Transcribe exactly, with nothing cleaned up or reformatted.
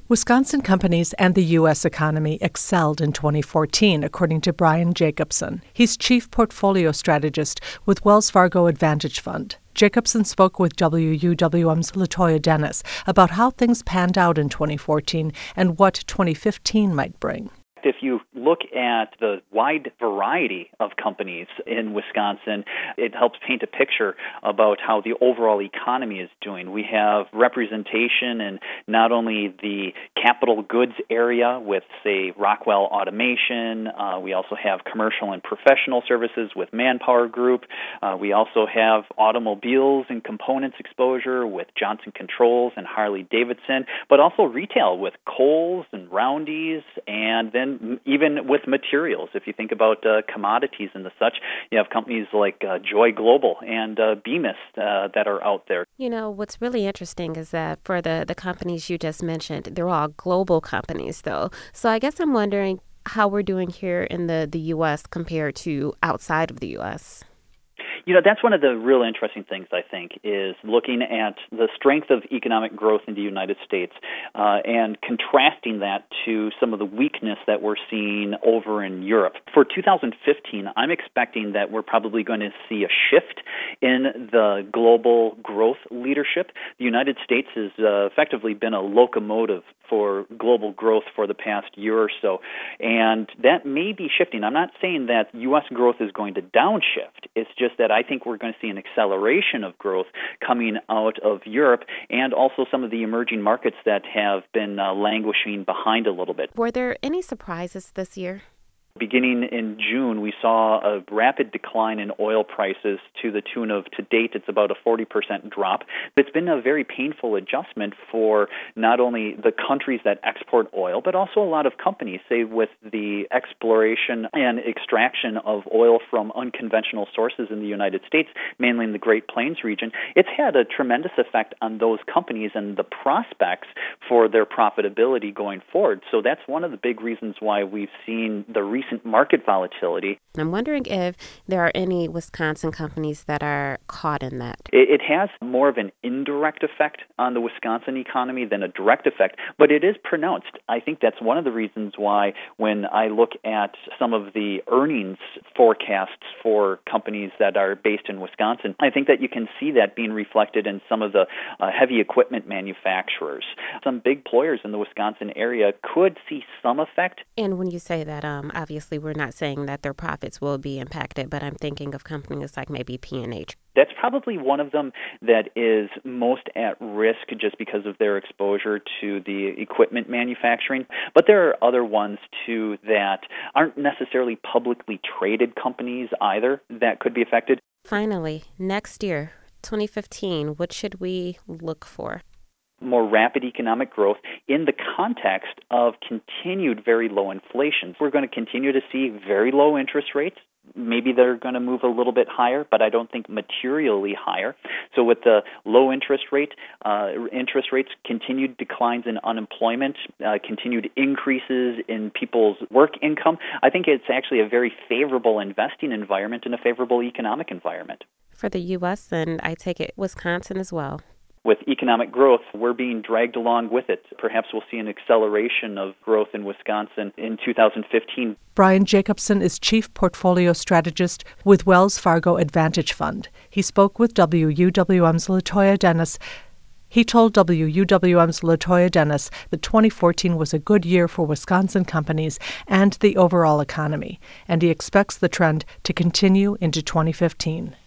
Wisconsin companies and the U S economy excelled in twenty fourteen, according to Brian Jacobson. He's chief portfolio strategist with Wells Fargo Advantage Fund. Jacobson spoke with W U W M's Latoya Dennis about how things panned out in twenty fourteen and what twenty fifteen might bring. If you look at the wide variety of companies in Wisconsin, it helps paint a picture about how the overall economy is doing. We have representation in not only the capital goods area with, say, Rockwell Automation. Uh, we also have commercial and professional services with Manpower Group. Uh, we also have automobiles and components exposure with Johnson Controls and Harley-Davidson, but also retail with Kohl's and Roundy's, and then even with materials. If you think about uh, commodities and the such, you have companies like uh, Joy Global and uh, Bemis uh, that are out there. You know, what's really interesting is that for the, the companies you just mentioned, they're all global companies, though. So I guess I'm wondering how we're doing here in the, the U S compared to outside of the U S. You know, that's one of the real interesting things, I think, is looking at the strength of economic growth in the United States uh, and contrasting that to some of the weakness that we're seeing over in Europe. For two thousand fifteen, I'm expecting that we're probably going to see a shift in the global growth leadership. The United States has uh, effectively been a locomotive for global growth for the past year or so, and that may be shifting. I'm not saying that U S growth is going to downshift. It's just that I think we're going to see an acceleration of growth coming out of Europe and also some of the emerging markets that have been uh, languishing behind a little bit. Were there any surprises this year? Beginning in June, we saw a rapid decline in oil prices to the tune of, to date, it's about a forty percent drop. It's been a very painful adjustment for not only the countries that export oil, but also a lot of companies, say with the exploration and extraction of oil from unconventional sources in the United States, mainly in the Great Plains region. It's had a tremendous effect on those companies and the prospects for their profitability going forward. So that's one of the big reasons why we've seen the recent market volatility. I'm wondering if there are any Wisconsin companies that are caught in that. It, it has more of an indirect effect on the Wisconsin economy than a direct effect, but it is pronounced. I think that's one of the reasons why when I look at some of the earnings forecasts for companies that are based in Wisconsin, I think that you can see that being reflected in some of the uh, heavy equipment manufacturers. Some big players in the Wisconsin area could see some effect. And when you say that, um, obviously we're not saying that their profits will be impacted, but I'm thinking of companies like maybe P and H. That's probably one of them that is most at risk just because of their exposure to the equipment manufacturing. But there are other ones, too, that aren't necessarily publicly traded companies either that could be affected. Finally, next year, twenty fifteen, what should we look for? More rapid economic growth in the context of continued very low inflation. We're going to continue to see very low interest rates. Maybe they're going to move a little bit higher, but I don't think materially higher. So with the low interest rate, uh, interest rates, continued declines in unemployment, uh, continued increases in people's work income, I think it's actually a very favorable investing environment and a favorable economic environment. For the U S, and I take it Wisconsin as well. With economic growth, we're being dragged along with it. Perhaps we'll see an acceleration of growth in Wisconsin in two thousand fifteen. Brian Jacobson is chief portfolio strategist with Wells Fargo Advantage Fund. He spoke with W U W M's Latoya Dennis. He told W U W M's Latoya Dennis that twenty fourteen was a good year for Wisconsin companies and the overall economy, and he expects the trend to continue into twenty fifteen.